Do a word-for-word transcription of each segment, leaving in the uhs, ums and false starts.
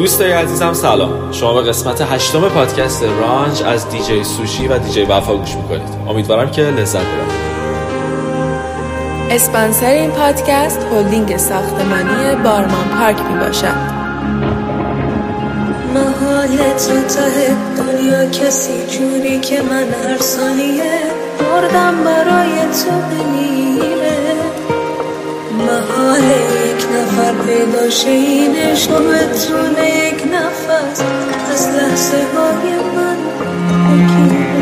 دوستای عزیزم سلام. شما به قسمت هشتم پادکست رانج از دیجی سوشی و دیجی وفا گوش میکنید. امیدوارم که لذت ببرید. اسپانسر این پادکست هلدینگ ساختمانی بارمان پارک می باشد. محال تو ته دنیا کسی جوری که من هر ثانیه بردم برای تو بمیره. محال یک نفر پیدا شه این عشق بتونه یک نفس از لحظه های من بگیره.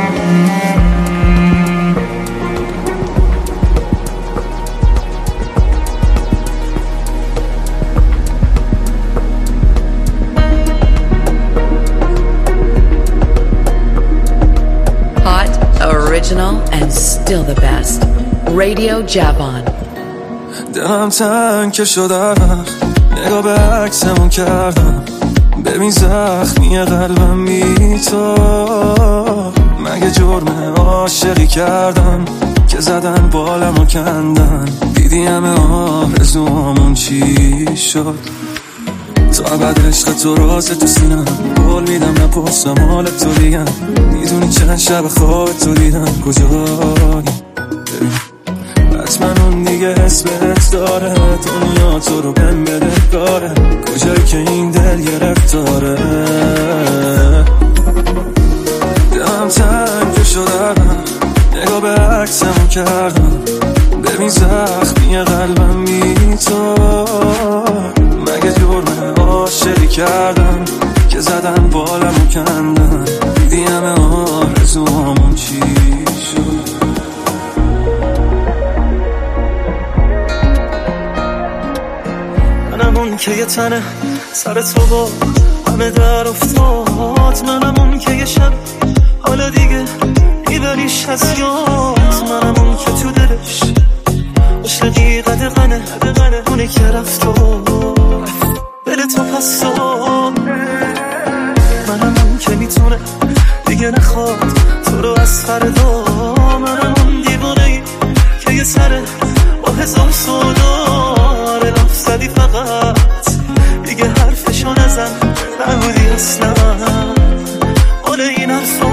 Original and still the best. Radio Javon. دلم تنگ که شد وقت نگاه به عکسمون کردم، ببین زخمی قلبم بی تو. مگه جرمه عاشقی کردم که زدن بالمو کندن، دیدی همه آرزوامون چی شد. تا ابد عشق تو راز تو سینم، قول میدم نپرسم حال تو دیگم. میدونی چند شب خواب تو دیدم کجایی، حتما اون دیگه اسمت داره. دنیا تو رو بهم بده داره، کجایی که این دل گرفتاره. دلم تنگ شدم نگاه به عکسمو کردم، ببین زخمی قلبم بی تو. مگه جرمه عاشقی کردم که زدن بالمو کندن، دیدی همه آرزوامون چی شد. منم اون که یه تنه سر تو با همه در افتاد. منم اون که یه شب حالا دیگه میبریش از یاد. منم اون که تو دلش عشقی قدقنه اونی که رفت و دل تو پس داد. منم اون که میتونه دیگه نخواد تو رو از فردا. منم اون دیوانه‌ای که یه سره با هزار سوداره لف زدی فقط دیگه حرفشو نزن، نبودی اصلا حال این حرفا.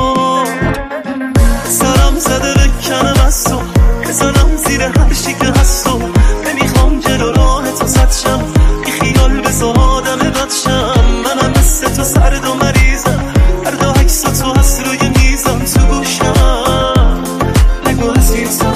سرم زده بکنم از تو، بزنم زیر هر چی که هست و نمیخوام جلو راه تو زد شم، بی خیال بذار آدم بد شم. منم مثل تو سرد و مریضم، هر دو عکس تو هست روی میزم تو گوشم، نگو عزیزم.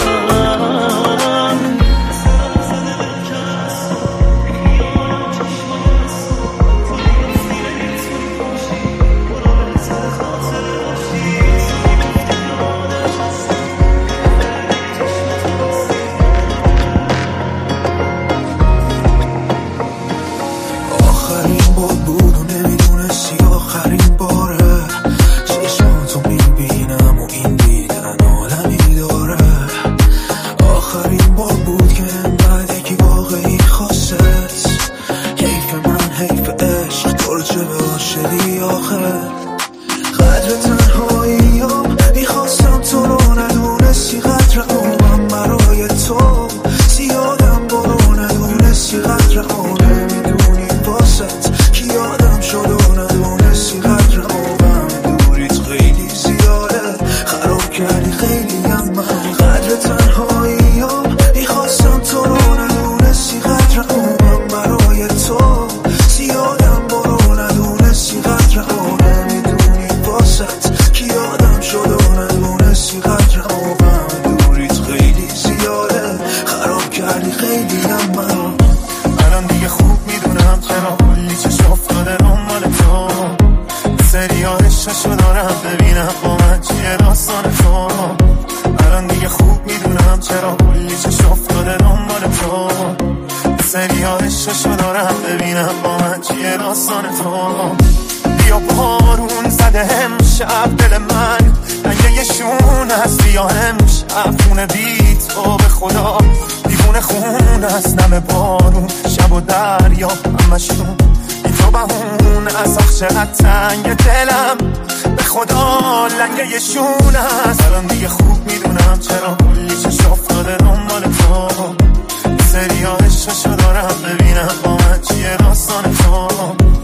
سری ها عشقشو دارم ببینم با من چیه داستان تو.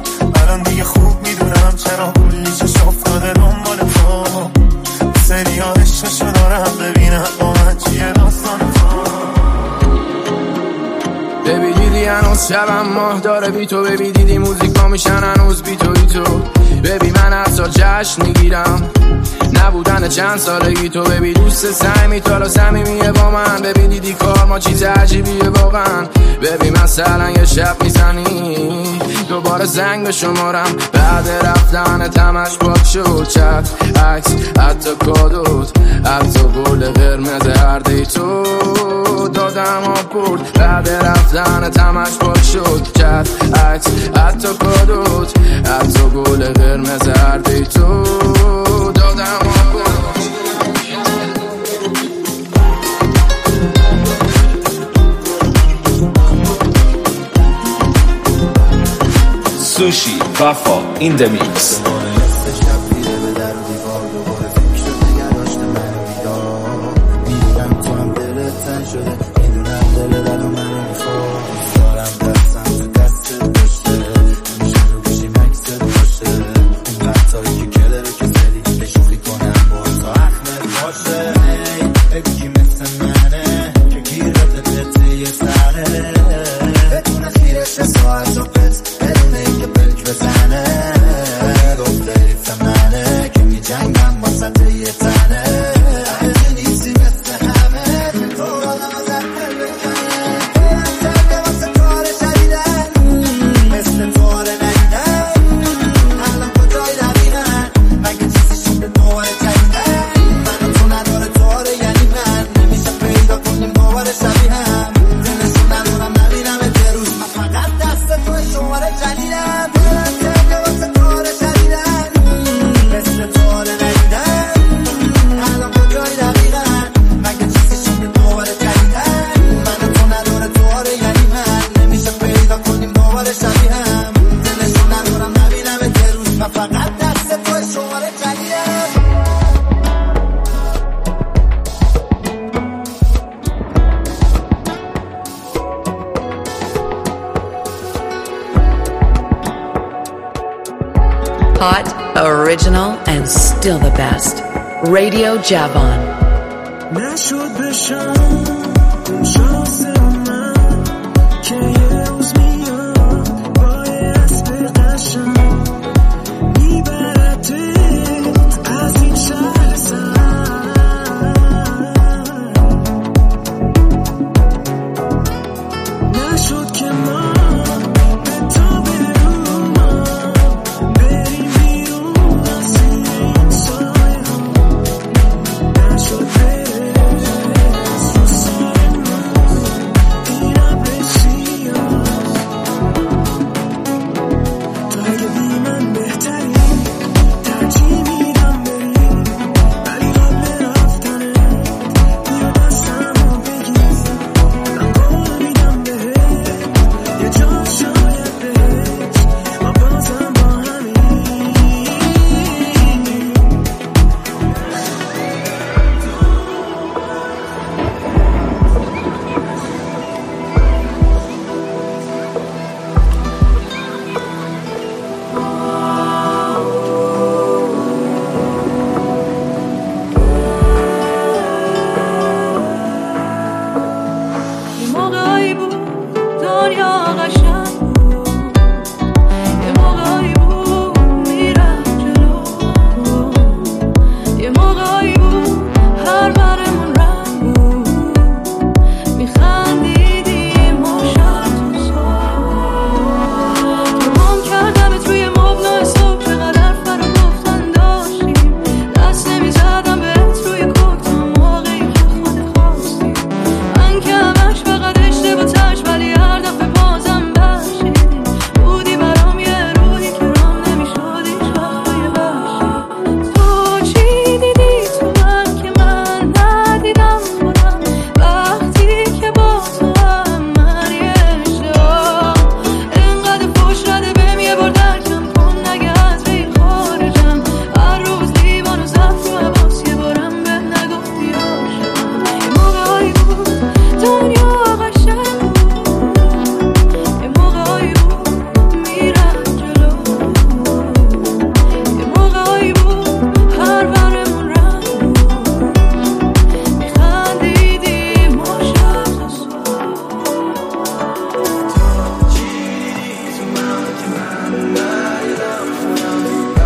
ببی دیدی هنوز شبم ماه داره بی تو، ببی دیدی موزیکا میشن هنوز بی تو ای تو. ببی من هر سال جشن میگیرم نبودن چند سالگی تو، ببی دوست سعی تو صمیمیه با من. ببی دیدی کار ما چیز عجیبیه واقعا. ببی مثلا یه شب میزنی دوباره زنگ به شمارم، بعد رفتن تمش پاک شد چت عکس حتی کادوت حتی گل قرمز هر دی تو دادم آب برد. بعد رفتن تمش پاک شد چت عکس حتی کادوت حتی گل قرمز هر دی تو دادم آب برد. سوشی وفا این د میکس. Hot, original, and still the best. Radio Javon. نشد بشم شانس من که یه روز میاد با یه اسب قشنگ میبردت از این شهر سر. نشد که ما به تا برون ما بریم بیرون از این سایه ها. نشد برس رو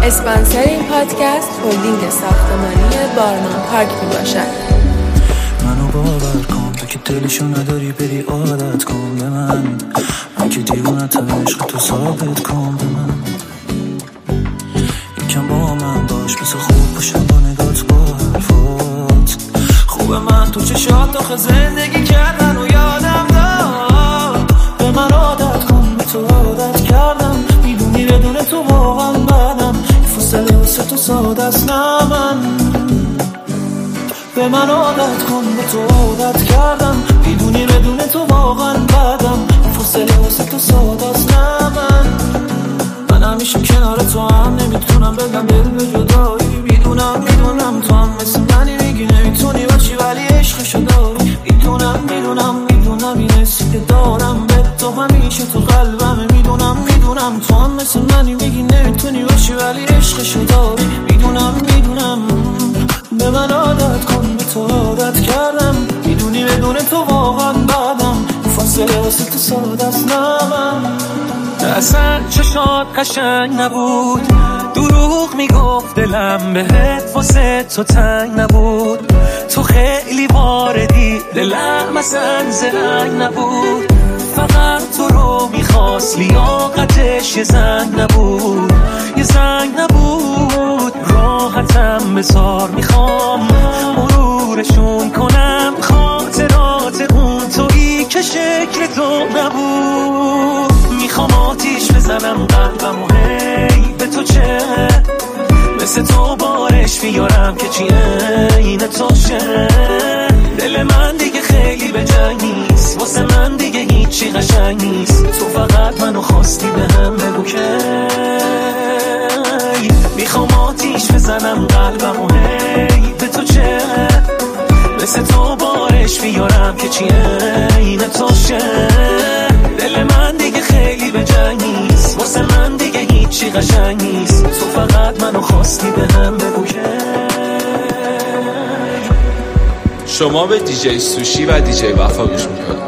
اسپانسر این پادکست هلدینگ ساختمانی بارمان پارک می باشد. منو باور کن تو که دلشو نداری بری عادت کن به من، من که دیوونتم عشق تو ثابت کن به من. یکم با من باش بس خوب باشم با نگات با حرفات. خوبه من تو چشات آخه زندگی کردن و یادم داد. به من عادت کن به تو عادت کردم، میدونی بدون تو واقعا بدم. فاصله واسه تو ساده است نه من. به من عادت کن به تو عادت کردم، میدونی بدون تو واقعا بدم. فاصله واسه تو ساده است نه من. من همیشه کنار تو هم نمیتونم بگم دل به جدایی. میدونم میدونم تو هم مثل منی میگی نمیتونی باشی ولی عشقشو داری. میدونم میدونم میدونم این حسی که دارم به تو همیشه تو قلبمه. میدونم میدونم تو هم مثل منی میگی نمیتونی باشی ولی عشقشو داری. میدونم میدونم به من عادت کن به تو عادت کردم، میدونی بدون تو واقعا بدم. فاصله واسه تو ساده است نه من. اصلا چشات قشنگ نبود، دروغ میگفت دلم بهت واسه تو تنگ نبود. تو خیلی واردی دلم اصلا زرنگ نبود. فقط تو رو میخواست لیاقتش یه زنگ نبود، یه زنگ نبود. راحتم بذار میخوام مرورشون کنم خاطرات اون تویی که شکل تو نبود. میخوام آتیش بزنم قلبم و هی به تو چه مثل تو بارش بیارم که چی این تو شه. دل من دیگه خیلی به جنگ نیست، واسه من دیگه هیچی قشنگ نیست. تو فقط منو خواستی به هم بگو که میخوام آتیش بزنم قلبم و هی به تو چه مثل تو بارش بیارم که چی این تو شه. دل من دیگه خیلی به جنگ نیست، واسه من دیگه هیچی قشنگ نیست. تو فقط منو خواستی به هم بگو که. شما به دیجی سوشی و دیجی وفا گوش میکنید.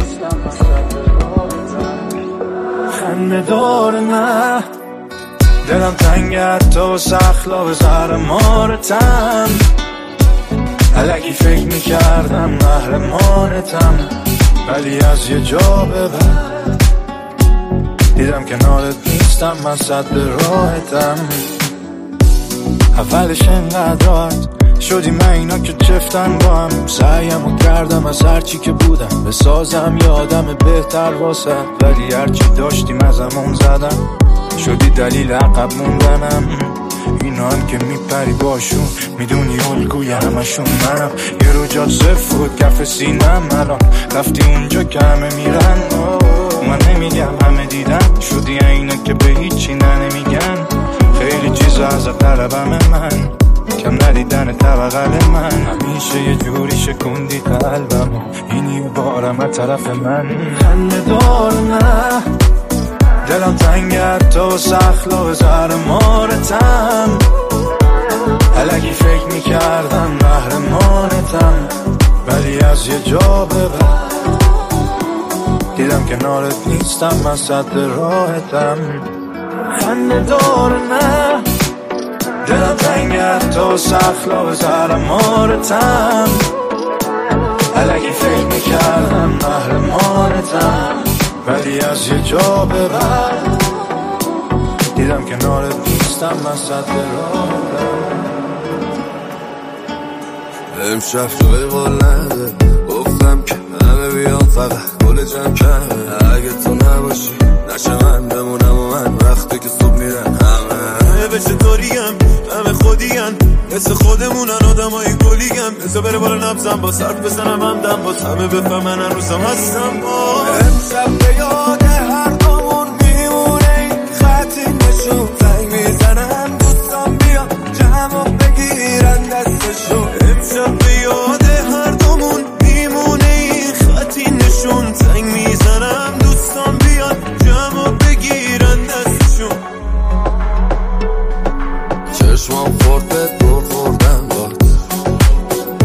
خنده دار نه دلم تنگت تو سخلا به زهر مارتم. الکی فکر میکردم محرمانتم ولی از یه جا به بعد دیدم کنارت نیستم، من صد راحتم. اولش انقدر راحت شدیم اینا که چفتن با هم. سعیمو کردم از هرچی که بودم بسازم یادم بهتر واسه، ولی هرچی داشتیم ازمون زدم. شدی دلیل عقب موندنم. اینا هم که میپری باشون میدونی الگوی همشون منم. یه رو جا صفر بود کف سینم، الان رفتی اونجا که همه میرن. من نمیگم همه دیدن، شدی اینا که به هیچی نه نمیگن. خیلی چیزا از طلبم من، کم ندیدن طبقل من. همیشه یه جوری شکندی قلبم، اینی بارم از طرف من. خنده دار نه دلم تنگت تو سخلا به زهر مارتم. الکی فکر میکردم محرمانتم ولی از یه جا به بعد دیدم کنارت نیستم، من صد راحتم. خنده دار نه دلم تنگت تو سخلا به زهر مارتم. الکی فکر میکردم محرمانتم ولی از یه جا به بعد دیدم کنارت نیستم، من صد راحتم. امشب توی قول نده گفتم که همه بیان فقط گل جمع کنه. اگه تو نباشی نشه من بمونم و من وقتی که صبح میرن همه همه به چطوریم همه خودیم مثل خودمونن آدم های گلیم. مثل بره بالا نبزم با صرف بزنم هم دم باز همه بفهمن هر روزم هستم با. امشب به یاد هر دومون میمونه این خطی نشون زنگ میزنم دوستان بیا جمع بگیرن دستشون. امشب به یاد هر دومون میمونه این خطی نشون زنگ میزنم دوستان بیان جمع بگیرن دستشون. چشمام خورد به دور خوردن باد،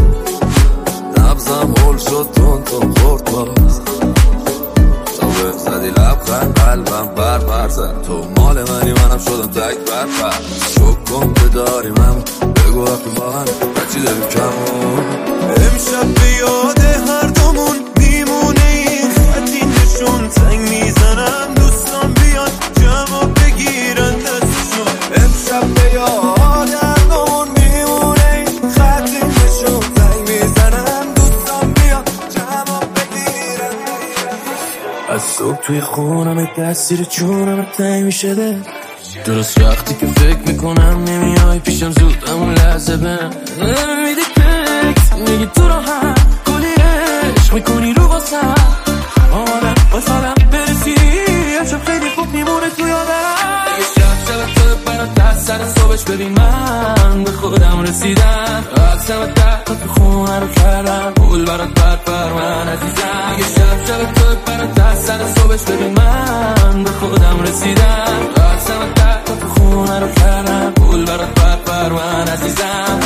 نبزم هول شد تون تون خورد باز. تا بزن زدی لبخند قلبم بر بر زد. تو مال منی منم شدم تک بر بر. شک کن که داریم هم بگو وقتی با هم بچی داریم کمون. امشب به یاد هر دومون میمونه این خطی نشون. زنگ میزنم دوستان بیان جمع بگیرن دستشون. امشب به یاد هر دومون میمونه این خطی نشون. زنگ میزنم دوستان بیان جمع بگیرن. از صبح توی خونم دستیر چونم تنگ میشه ده. درست وقتی که فکر میکنم نمیای پیشم زود همون لحظه بهم میدی تکست میگی تو رو هم کلی عشق میکنی رو واسم. آمدم واسم برسی امشب خیلی خوب میمونه تو یادم. یه شب شب تو برات دست سر صبحش ببین من به خودم رسیدم. عکسم ده تو خونه رو کردم پول برات بر بر من عزیزم. یه شب شب تو برات دست سر صبحش ببین من به خودم رسیدم. عکسم ده تو خونه رو کردم پول برات بر بر من عزیزم.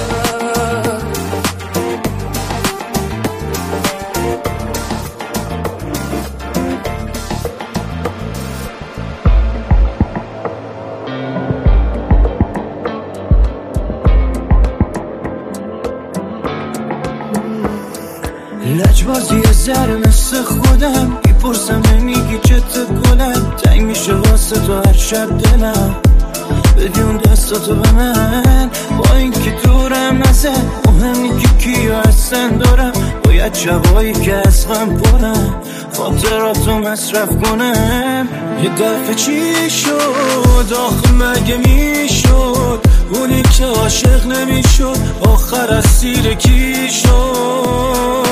لجبازی زر مثل خودم میپرسم نمیگی چته گلم. تنگ میشه واسه تو هر شب دلم بدی اون دستاتو به من. با این که دورم نزد مهمی که کیو هستن دارم. باید شبایی که از غم برم خاطراتو مصرف کنم. یه دفعه چی شد آخه مگه میشد اونی که عاشق نمیشد آخر اسیر کی شد.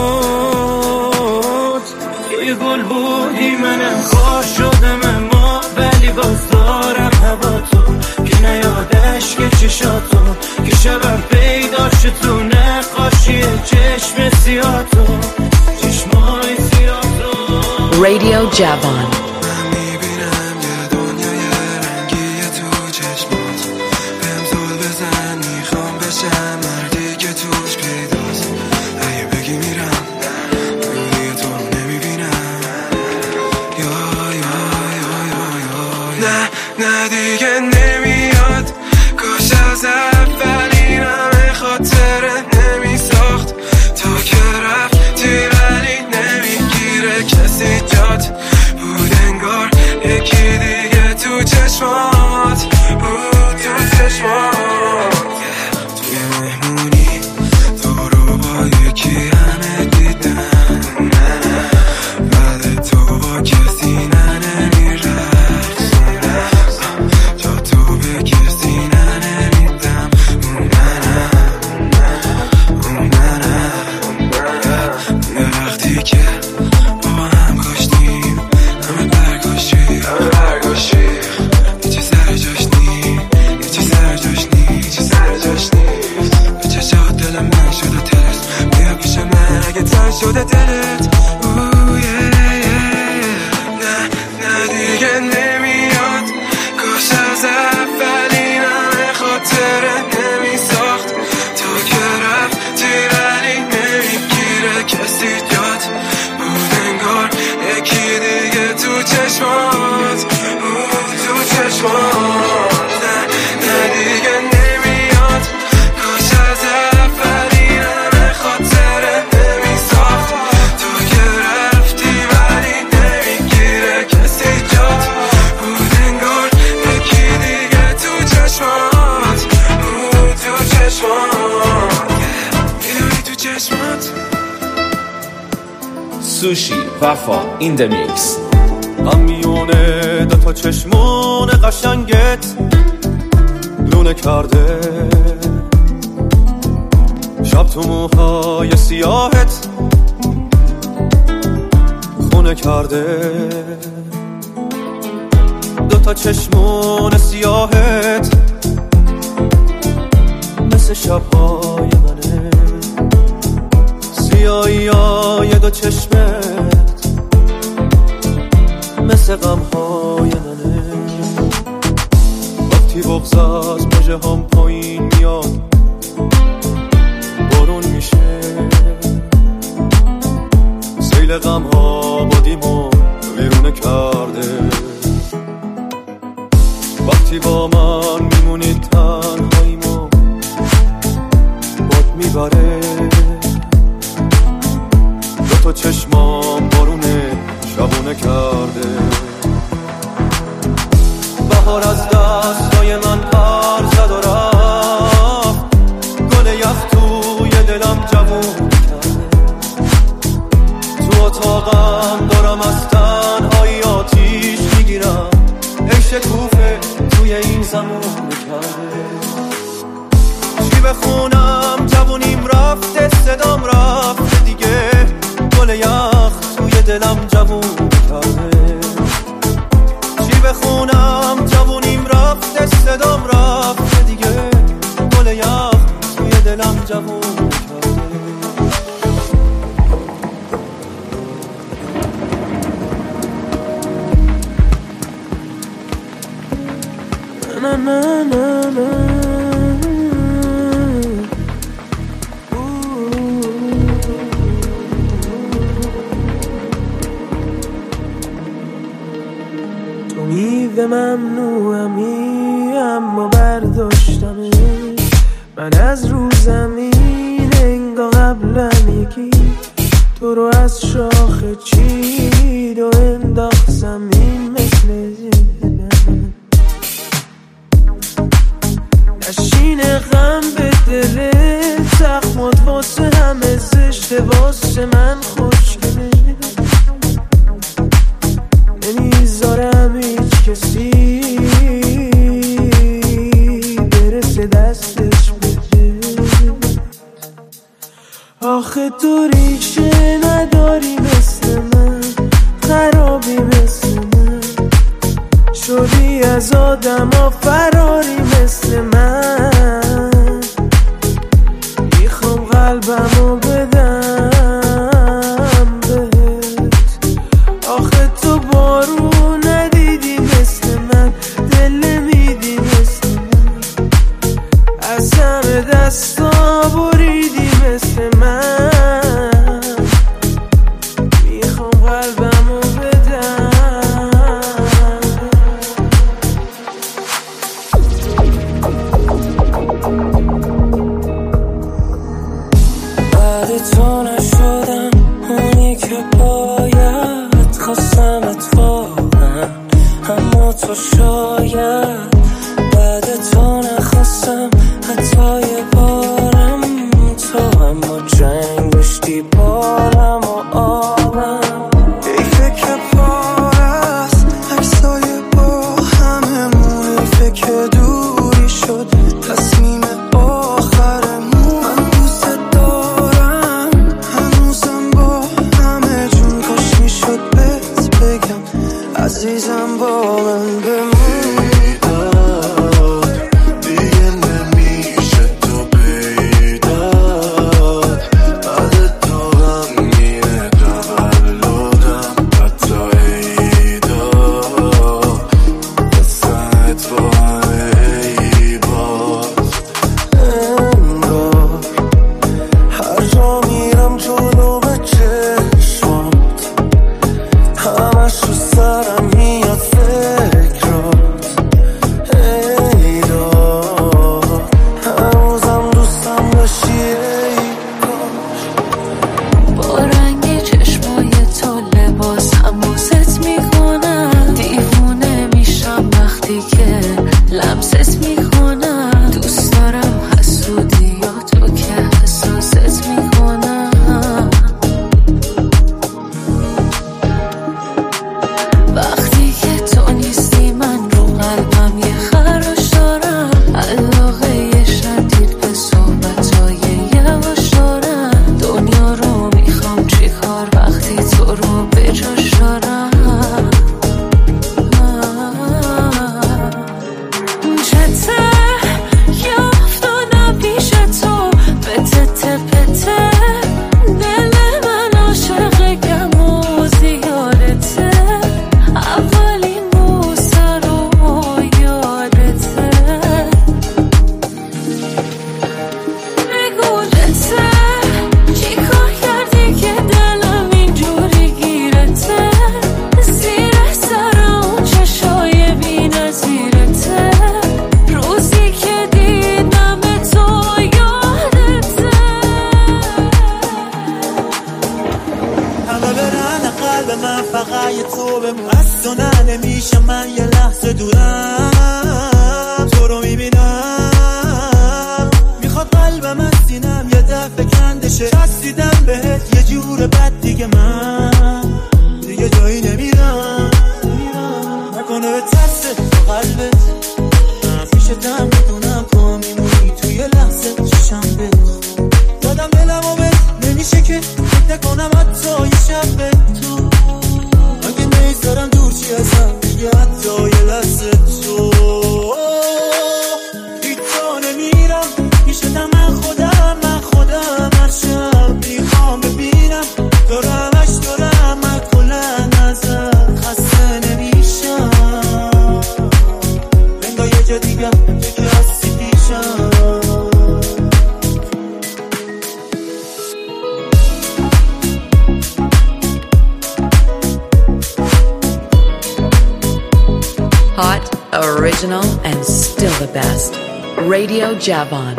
یه گل بودی منم خار شدم اما ولی باز دارم هوا تو که نیادش که چشاتو که شبم پیدا شد تو نقاشی چشم سیاه تو چشمای سیاه تو. Radio Javon. نه دیگه نمیاد کاش از اولین همه خاطره نمی ساخت. تو که رفتی ولی نمیگیره کسی جات بود انگار یکی دیگه تو چشمات بود تو چشمات. توی مهمونی تو رو با یکی همه دیدن بعد تو با کسی ننمیره. شده دلت اوه yeah, yeah. نه نه دیگه نمیاد کاش از اولین همه خاطره نمی ساخت. تو که رفتی ولی نمیگیره کسی جات بود انگار یکی دیگه تو چشمات بود تو چشمات. نه نه دیگه نمیاد کاش از اولین همه خاطره نمی ساخت. تو که رفتی ولی نمیگیره کسی جات بود انگار یکی دیگه تو چشمات بود تو چشمات. میدونی تو چشمات. سوشی وفا این دمیکس. من میونه دوتا چشمون قشنگت لونه کرده شب تو موهای سیاهت خونه کرده. دوتا چشمون سیاهت مثل شبهای منه. سیاهی های دو چشمت مثل غمهای منه. وقتی بغض از مژه هم پایین میاد بارون میشه. سیل غمها بادیمو بیرونه کرده. وقتی با من میمونی تنهاییمو باد میبره، دو تا چشمام بارونه شبونه کرده. بهار از دستای من پر زد و رفت، گل یخ توی دلم جوون کرده. تو اتاقم دارم از تنهایی آتیش میگیرم، ای شکوفه توی این زمون کرده. چی بخونم جوونیم رفته، صدام رفته دیگه، گل یخ توی دلم جوون کرده. چی بخونم جوونیم رفته، صدام رفته دیگه، گل یخ توی دلم جوون کرده. Na na na na. تو میوه ممنوعمی اما برداشتمه، من از رو زمین انگار قبلم یکی تو رو از شاخه چید و انداخت زمین مثل زیدن. نشین غم به دل زخمات واسه همه زشته، واسه من خوشگله. نمیذارم هیچ کسی برسه دستش بده. آخه تو ریشه نداری مثل من، خرابی مثل من، شدی از آدم ها فراری مثل من. میخوام قلبمو بدم بهت، آخه تو بارون ندیدی مثل من، دل نمیدی مثل من، از همه دستا بریدی مثل من. میخوام قلبمو بدم. بعد تو نشدم اونی که باید، خواستم اتفاقا اما تو شاید. بعد تو نخواستم حتی یه بارم، تو اما جنگ داشتی بارم و آبم. حیفه که پارست عکسای با هممون، حیفه که دوری شد تصمیم آخرمون. من دوست دارم هنوزم با همه جون، کاش میشد بهت بگم عزیزم با من بمون. همش رو سرم میاد فکرات، نمیشه من یه لحظه دورم تو رو میبینم میخواد قلبم از سینم یه دفعه کندشه چسبیدم بهت یه جور بد دیگه من دیگه جایی نمیرم نکنه به ترسه تو قلبت پیشتم میدونم تو میمونی توی لحظه چشم بت دادم دلمو بهت نمیشه که فکر نکنم حتی یه شب به تو اگه نیزارم دور چی ازم دیگه حتی یه لحظه تو هیچ جا نمیرم پیشتم من خودم من خودم هر شب میخوام ببینم دارم اش دارم من کلن ازم خسته نمیشم انگاه یه جا دیگه تو که هستی پیشم Hot, original, and still the best. Radio Javon.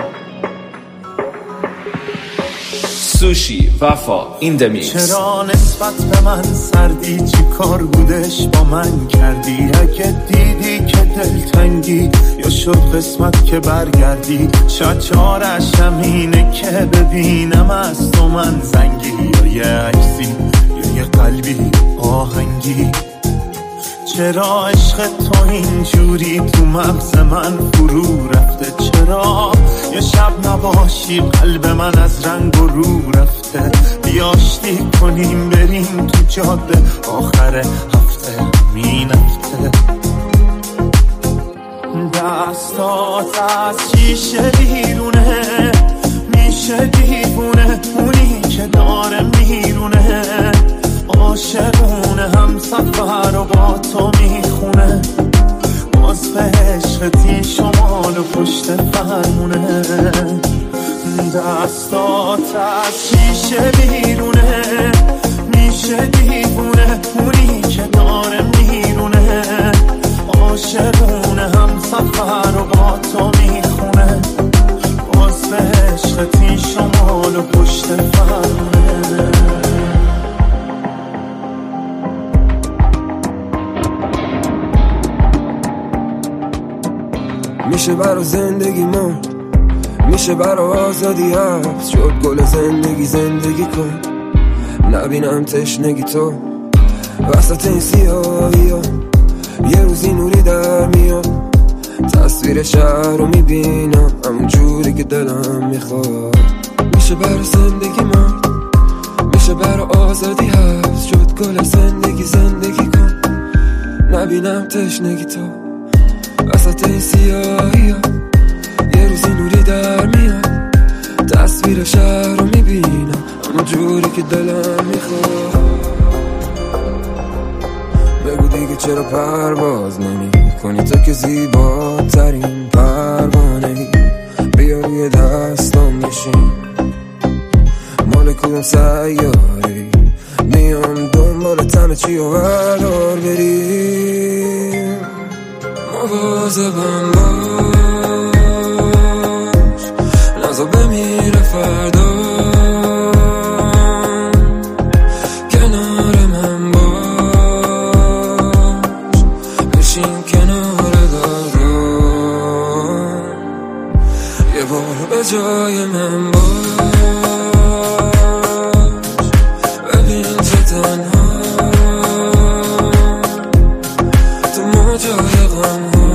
سوشی وفا این دمیکس. چرا نسبت به من سردی چی کار بودش با من کردی اگه دیدی که دلتنگی یا شد قسمت که برگردی شاید چارش همینه که ببینم از تو من زنگی یا یه عکسی یا یه قلبی آهنگی چرا عشق تو اینجوری تو مغز من فرو رفته چرا یه شب نباشی قلب من از رنگ و رو رفته بیاشتی کنیم بریم تو جاده آخر هفته همین هفته دستات از شیشه بیرونه میشه دیوونه اونی که داره میرونه عاشقونه هم سفر و با تو میخونه باز به عشقتی شمال و پشت فرمونه دستات از شیشه بیرونه میشه دیوونه اونی که داره میرونه عاشقونه هم سفر و با تو میخونه باز به عشقتی شمال و پشت فرمونه میشه برا زندگی ما میشه برا آزادی حبس شد گل زندگی زندگی کن نبینم تشنگی تو وسط این سیاهی ها یه روزی نوری در میاد تصویر شهر رو میبینم همون جوری که دلم میخواد میشه برا زندگی ما میشه برا آزادی حبس شد گل زندگی زندگی کن نبینم تشنگی تو وسط این سیاهی ها یه روزی نوری در میاد تصویر شهر رو میبینم همون جوری که دلم میخواد بگو دیگه چرا پرواز نمی کنی تو که زیباترین پروانه ای بیا روی دستام بشین مال کدوم سیاری میام دنبال همه چی و بردار بریم مواظبم باش نزا بمیره فردا کنار من باش بشین کنار دارم یه بار به جای من باش ببین چه تنها تو موجای غم